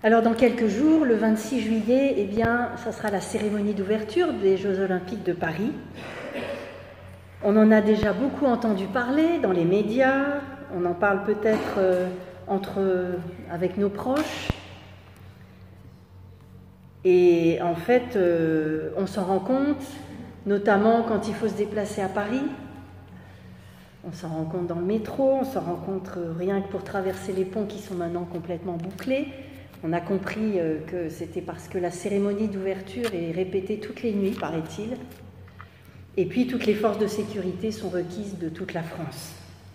Alors dans quelques jours, le 26 juillet, eh bien, ça sera la cérémonie d'ouverture des Jeux Olympiques de Paris. On en a déjà beaucoup entendu parler dans les médias, on en parle peut-être avec nos proches. Et en fait, on s'en rend compte, notamment quand il faut se déplacer à Paris. On s'en rend compte dans le métro, on s'en rend compte rien que pour traverser les ponts qui sont maintenant complètement bouclés. On a compris que c'était parce que la cérémonie d'ouverture est répétée toutes les nuits, paraît-il. Et puis toutes les forces de sécurité sont requises de toute la France.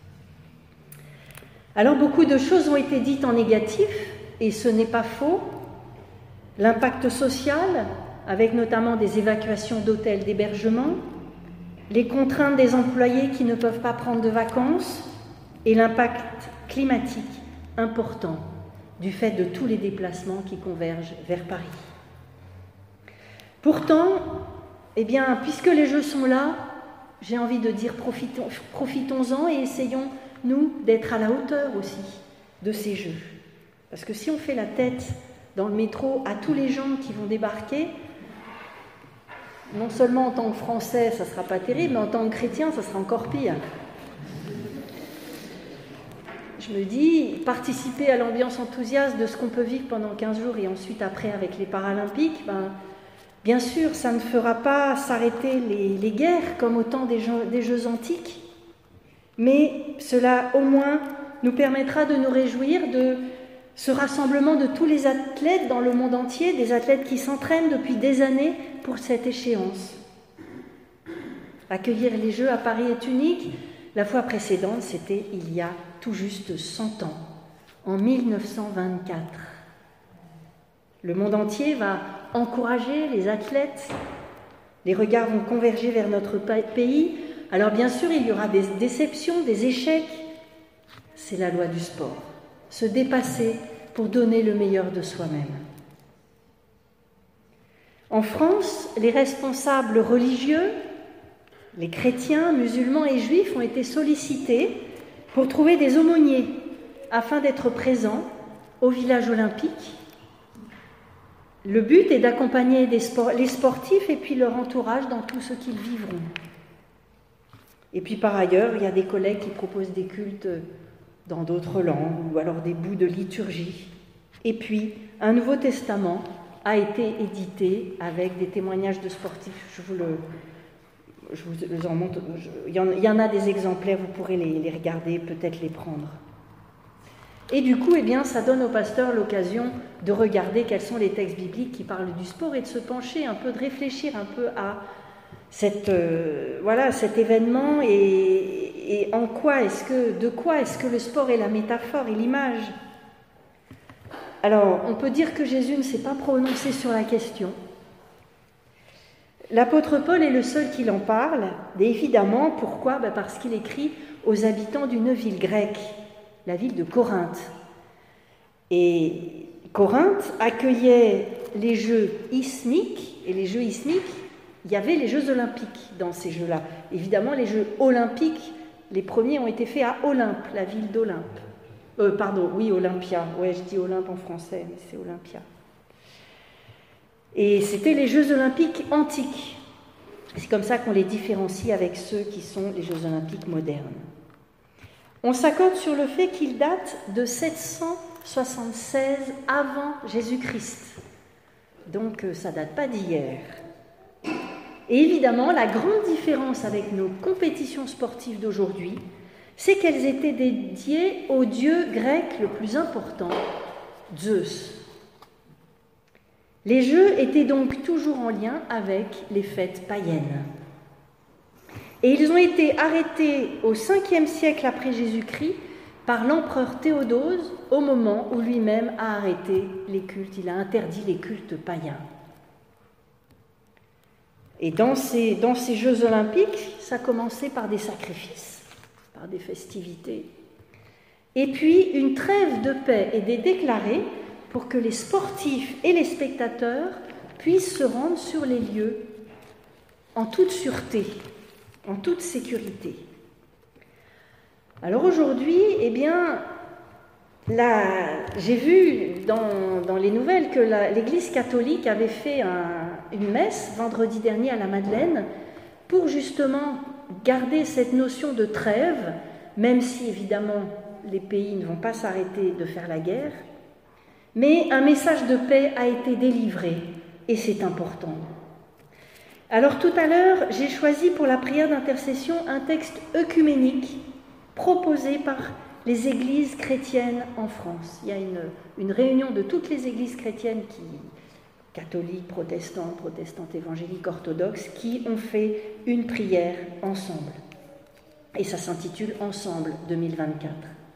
Alors beaucoup de choses ont été dites en négatif, et ce n'est pas faux. L'impact social, avec notamment des évacuations d'hôtels d'hébergement, les contraintes des employés qui ne peuvent pas prendre de vacances, et l'impact climatique important du fait de tous les déplacements qui convergent vers Paris. Pourtant, eh bien, puisque les Jeux sont là, j'ai envie de dire profitons-en et essayons, nous, d'être à la hauteur aussi de ces Jeux. Parce que si on fait la tête dans le métro à tous les gens qui vont débarquer, non seulement en tant que Français, ça ne sera pas terrible, mais en tant que chrétien, ça sera encore pire. Je me dis, participer à l'ambiance enthousiaste de ce qu'on peut vivre pendant 15 jours et ensuite après avec les Paralympiques, bien sûr, ça ne fera pas s'arrêter les guerres comme au temps des Jeux antiques, mais cela au moins nous permettra de nous réjouir de ce rassemblement de tous les athlètes dans le monde entier, des athlètes qui s'entraînent depuis des années pour cette échéance. Accueillir les Jeux à Paris est unique. La fois précédente, c'était il y a tout juste 100 ans, en 1924. Le monde entier va encourager les athlètes, les regards vont converger vers notre pays. Alors bien sûr, il y aura des déceptions, des échecs. C'est la loi du sport. Se dépasser pour donner le meilleur de soi-même. En France, les responsables religieux, les chrétiens, musulmans et juifs ont été sollicités pour trouver des aumôniers afin d'être présents au village olympique. Le but est d'accompagner les sportifs et puis leur entourage dans tout ce qu'ils vivront. Et puis par ailleurs, il y a des collègues qui proposent des cultes dans d'autres langues ou alors des bouts de liturgie. Et puis, un Nouveau Testament a été édité avec des témoignages de sportifs. Je vous en montre. Il y en a des exemplaires, vous pourrez les regarder, peut-être les prendre. Et du coup, eh bien, ça donne au pasteur l'occasion de regarder quels sont les textes bibliques qui parlent du sport et de se pencher un peu, de réfléchir un peu à cet événement et de quoi est-ce que le sport est la métaphore et l'image. Alors, on peut dire que Jésus ne s'est pas prononcé sur la question. L'apôtre Paul est le seul qui en parle, et évidemment, pourquoi ? Parce qu'il écrit aux habitants d'une ville grecque, la ville de Corinthe. Et Corinthe accueillait les Jeux isthmiques, et les Jeux isthmiques, il y avait les Jeux olympiques dans ces Jeux-là. Évidemment, les Jeux olympiques, les premiers ont été faits à Olympe, la ville d'Olympe. Olympia. Ouais, je dis Olympe en français, mais c'est Olympia. Et c'était les Jeux olympiques antiques. C'est comme ça qu'on les différencie avec ceux qui sont les Jeux olympiques modernes. On s'accorde sur le fait qu'ils datent de 776 avant Jésus-Christ. Donc ça ne date pas d'hier. Et évidemment, la grande différence avec nos compétitions sportives d'aujourd'hui, c'est qu'elles étaient dédiées au dieu grec le plus important, Zeus. Les Jeux étaient donc toujours en lien avec les fêtes païennes. Et ils ont été arrêtés au 5e siècle après Jésus-Christ par l'empereur Théodose au moment où lui-même a arrêté les cultes, il a interdit les cultes païens. Et dans ces Jeux olympiques, ça commençait par des sacrifices, par des festivités. Et puis, une trêve de paix est déclarée pour que les sportifs et les spectateurs puissent se rendre sur les lieux en toute sûreté, en toute sécurité. Alors aujourd'hui, eh bien, J'ai vu dans les nouvelles que l'Église catholique avait fait une messe vendredi dernier à la Madeleine pour justement garder cette notion de trêve, même si évidemment les pays ne vont pas s'arrêter de faire la guerre, mais un message de paix a été délivré et c'est important. Alors tout à l'heure, j'ai choisi pour la prière d'intercession un texte œcuménique proposé par les églises chrétiennes en France. Il y a une réunion de toutes les églises chrétiennes, catholiques, protestantes évangéliques, orthodoxes, qui ont fait une prière ensemble. Et ça s'intitule « Ensemble 2024 ».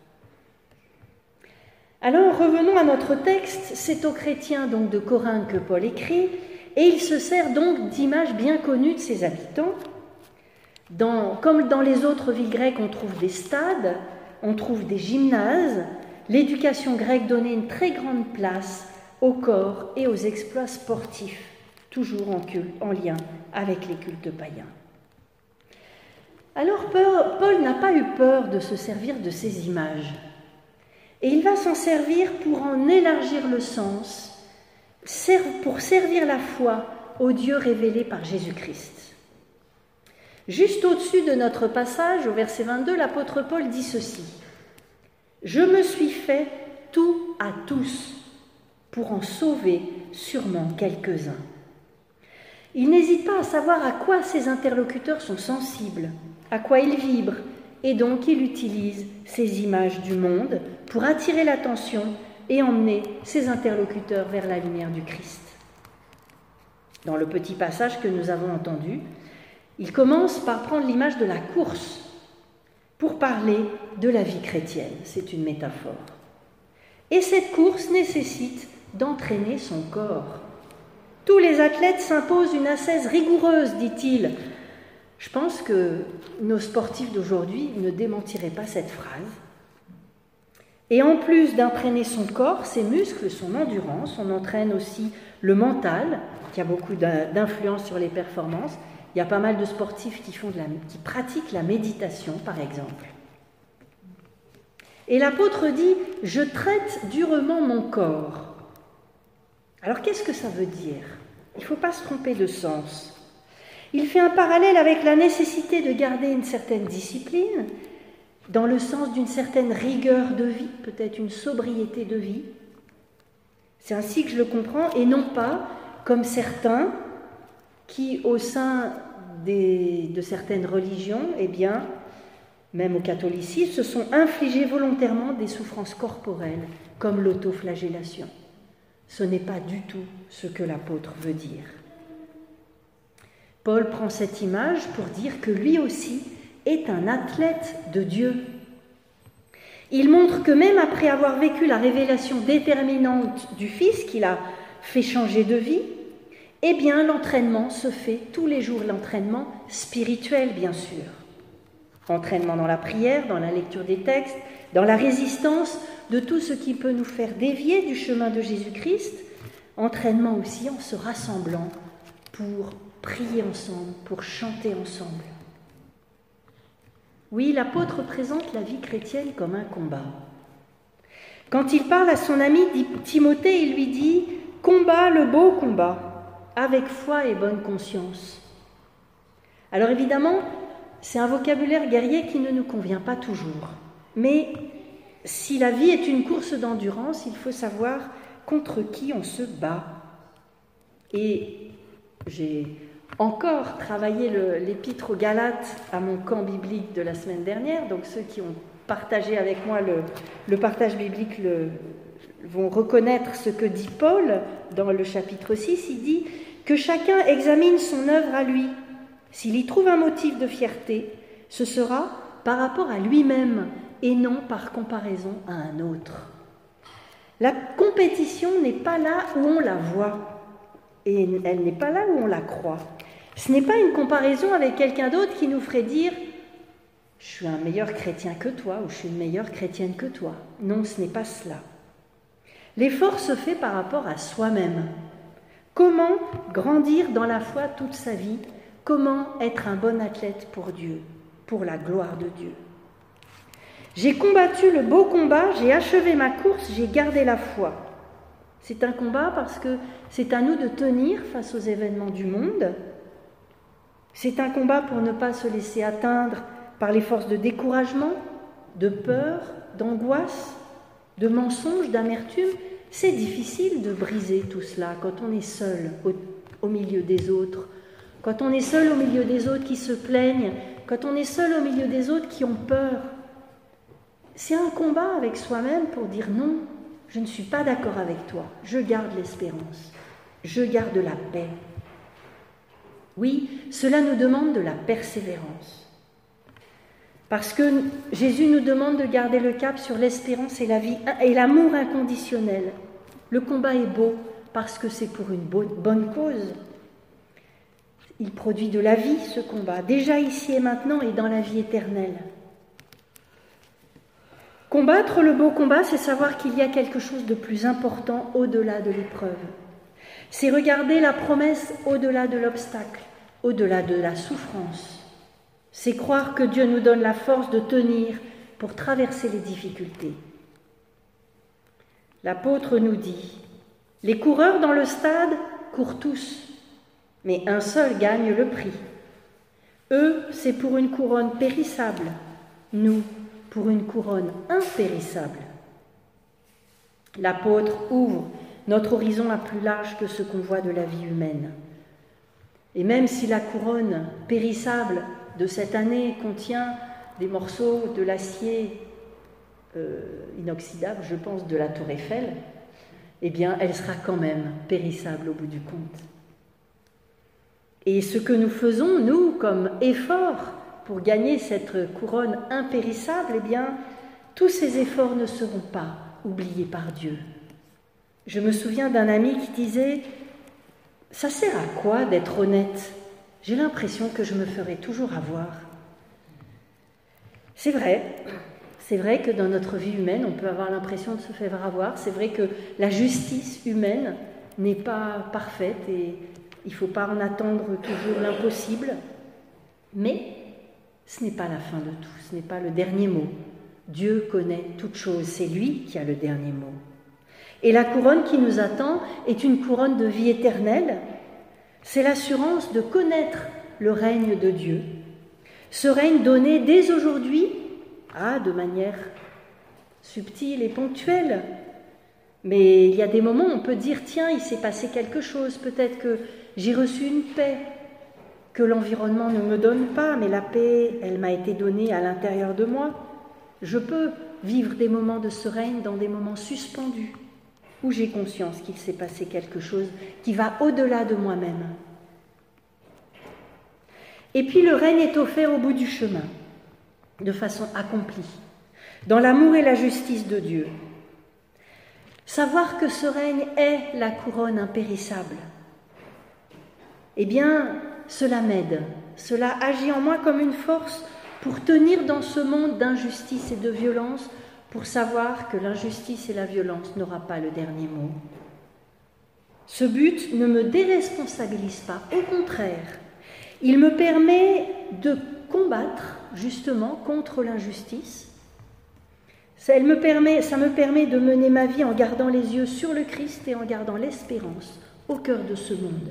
Alors revenons à notre texte, c'est aux chrétiens donc de Corinthe que Paul écrit, et il se sert donc d'images bien connues de ses habitants. Comme dans les autres villes grecques, on trouve des stades, on trouve des gymnases. L'éducation grecque donnait une très grande place au corps et aux exploits sportifs, toujours en lien avec les cultes païens. Alors Paul n'a pas eu peur de se servir de ces images, et il va s'en servir pour en élargir le sens, pour servir la foi au Dieu révélé par Jésus-Christ. Juste au-dessus de notre passage, au verset 22, l'apôtre Paul dit ceci : « Je me suis fait tout à tous pour en sauver sûrement quelques-uns. » Il n'hésite pas à savoir à quoi ses interlocuteurs sont sensibles, à quoi ils vibrent, et donc il utilise ces images du monde pour attirer l'attention et emmener ses interlocuteurs vers la lumière du Christ. Dans le petit passage que nous avons entendu, il commence par prendre l'image de la course pour parler de la vie chrétienne. C'est une métaphore. Et cette course nécessite d'entraîner son corps. Tous les athlètes s'imposent une ascèse rigoureuse, dit-il. Je pense que nos sportifs d'aujourd'hui ne démentiraient pas cette phrase. Et en plus d'entraîner son corps, ses muscles, son endurance, on entraîne aussi le mental, qui a beaucoup d'influence sur les performances. Il y a pas mal de sportifs qui pratiquent la méditation, par exemple. Et l'apôtre dit « Je traite durement mon corps ». Alors qu'est-ce que ça veut dire ? Il ne faut pas se tromper de sens. Il fait un parallèle avec la nécessité de garder une certaine discipline, dans le sens d'une certaine rigueur de vie, peut-être une sobriété de vie. C'est ainsi que je le comprends, et non pas comme certains qui, au sein de certaines religions, même au catholicisme, se sont infligés volontairement des souffrances corporelles, comme l'autoflagellation. Ce n'est pas du tout ce que l'apôtre veut dire. Paul prend cette image pour dire que lui aussi est un athlète de Dieu. Il montre que même après avoir vécu la révélation déterminante du Fils qui l'a fait changer de vie, l'entraînement se fait tous les jours, l'entraînement spirituel bien sûr. Entraînement dans la prière, dans la lecture des textes, dans la résistance de tout ce qui peut nous faire dévier du chemin de Jésus-Christ, entraînement aussi en se rassemblant pour prier ensemble, pour chanter ensemble. Oui, l'apôtre présente la vie chrétienne comme un combat. Quand il parle à son ami Timothée, il lui dit « Combat le beau combat, avec foi et bonne conscience ». Alors évidemment, c'est un vocabulaire guerrier qui ne nous convient pas toujours. Mais si la vie est une course d'endurance, il faut savoir contre qui on se bat. Et j'ai encore travaillé l'épître aux Galates à mon camp biblique de la semaine dernière, donc ceux qui ont partagé avec moi le partage biblique vont reconnaître ce que dit Paul dans le chapitre 6. Il dit que chacun examine son œuvre à lui. S'il y trouve un motif de fierté, ce sera par rapport à lui-même et non par comparaison à un autre. La compétition n'est pas là où on la voit et elle n'est pas là où on la croit. Ce n'est pas une comparaison avec quelqu'un d'autre qui nous ferait dire « je suis un meilleur chrétien que toi » ou « je suis une meilleure chrétienne que toi ». Non, ce n'est pas cela. L'effort se fait par rapport à soi-même. Comment grandir dans la foi toute sa vie ? Comment être un bon athlète pour Dieu, pour la gloire de Dieu ? J'ai combattu le beau combat, j'ai achevé ma course, j'ai gardé la foi. C'est un combat parce que c'est à nous de tenir face aux événements du monde. C'est un combat pour ne pas se laisser atteindre par les forces de découragement, de peur, d'angoisse, de mensonges, d'amertume. C'est difficile de briser tout cela quand on est seul au milieu des autres, quand on est seul au milieu des autres qui se plaignent, quand on est seul au milieu des autres qui ont peur. C'est un combat avec soi-même pour dire non, je ne suis pas d'accord avec toi, je garde l'espérance, je garde la paix. Oui, cela nous demande de la persévérance. Parce que Jésus nous demande de garder le cap sur l'espérance et la vie et l'amour inconditionnel. Le combat est beau parce que c'est pour une bonne cause. Il produit de la vie, ce combat, déjà ici et maintenant et dans la vie éternelle. Combattre le beau combat, c'est savoir qu'il y a quelque chose de plus important au-delà de l'épreuve. C'est regarder la promesse au-delà de l'obstacle, au-delà de la souffrance. C'est croire que Dieu nous donne la force de tenir pour traverser les difficultés. L'apôtre nous dit, « Les coureurs dans le stade courent tous, mais un seul gagne le prix. Eux, c'est pour une couronne périssable, nous, pour une couronne impérissable. » L'apôtre ouvre notre horizon à plus large que ce qu'on voit de la vie humaine. Et même si la couronne périssable de cette année contient des morceaux de l'acier inoxydable, je pense, de la Tour Eiffel, eh bien, elle sera quand même périssable au bout du compte. Et ce que nous faisons, nous, comme effort pour gagner cette couronne impérissable, eh bien, tous ces efforts ne seront pas oubliés par Dieu. Je me souviens d'un ami qui disait « Ça sert à quoi d'être honnête ? J'ai l'impression que je me ferai toujours avoir. » C'est vrai que dans notre vie humaine, on peut avoir l'impression de se faire avoir. C'est vrai que la justice humaine n'est pas parfaite et il ne faut pas en attendre toujours l'impossible. Mais ce n'est pas la fin de tout, ce n'est pas le dernier mot. Dieu connaît toutes choses, c'est lui qui a le dernier mot. Et la couronne qui nous attend est une couronne de vie éternelle. C'est l'assurance de connaître le règne de Dieu. Ce règne donné dès aujourd'hui, de manière subtile et ponctuelle. Mais il y a des moments où on peut dire, tiens, il s'est passé quelque chose, peut-être que j'ai reçu une paix, que l'environnement ne me donne pas, mais la paix, elle m'a été donnée à l'intérieur de moi. Je peux vivre des moments de ce règne dans des moments suspendus, où j'ai conscience qu'il s'est passé quelque chose qui va au-delà de moi-même. Et puis le règne est offert au bout du chemin, de façon accomplie, dans l'amour et la justice de Dieu. Savoir que ce règne est la couronne impérissable, eh bien, cela m'aide, cela agit en moi comme une force pour tenir dans ce monde d'injustice et de violence, pour savoir que l'injustice et la violence n'aura pas le dernier mot. Ce but ne me déresponsabilise pas, au contraire, il me permet de combattre justement contre l'injustice. Ça me permet de mener ma vie en gardant les yeux sur le Christ et en gardant l'espérance au cœur de ce monde.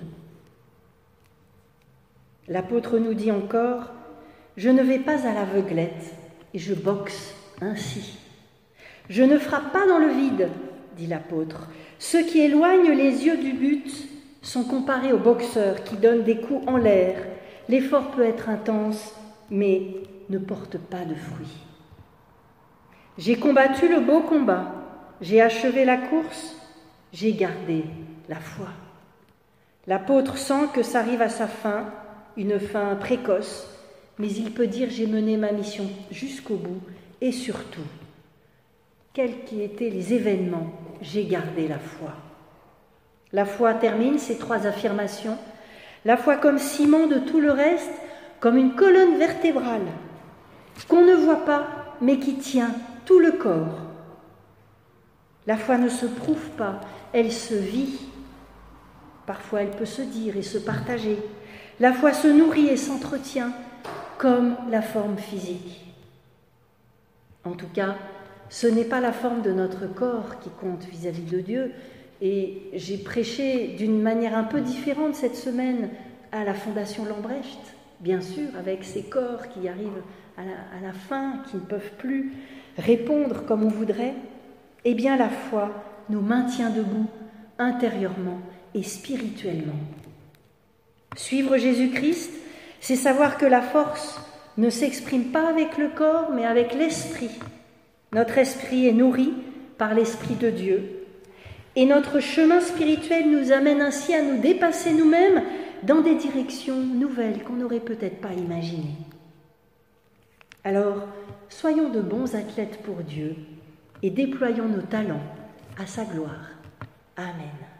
L'apôtre nous dit encore, « Je ne vais pas à l'aveuglette et je boxe ainsi. Je ne frappe pas dans le vide, dit l'apôtre. Ceux qui éloignent les yeux du but sont comparés aux boxeurs qui donnent des coups en l'air. L'effort peut être intense, mais ne porte pas de fruits. J'ai combattu le beau combat, j'ai achevé la course, j'ai gardé la foi. » L'apôtre sent que ça arrive à sa fin, une fin précoce, mais il peut dire « J'ai mené ma mission jusqu'au bout et surtout, quels qu'aient été les événements, j'ai gardé la foi. » La foi termine ces trois affirmations. La foi comme ciment de tout le reste, comme une colonne vertébrale, qu'on ne voit pas, mais qui tient tout le corps. La foi ne se prouve pas, elle se vit. Parfois, elle peut se dire et se partager. La foi se nourrit et s'entretient comme la forme physique. En tout cas, ce n'est pas la forme de notre corps qui compte vis-à-vis de Dieu. Et j'ai prêché d'une manière un peu différente cette semaine à la Fondation Lambrecht, bien sûr, avec ces corps qui arrivent à la fin, qui ne peuvent plus répondre comme on voudrait. Eh bien, la foi nous maintient debout intérieurement et spirituellement. Suivre Jésus-Christ, c'est savoir que la force ne s'exprime pas avec le corps, mais avec l'esprit. Notre esprit est nourri par l'Esprit de Dieu. Et notre chemin spirituel nous amène ainsi à nous dépasser nous-mêmes dans des directions nouvelles qu'on n'aurait peut-être pas imaginées. Alors, soyons de bons athlètes pour Dieu et déployons nos talents à sa gloire. Amen.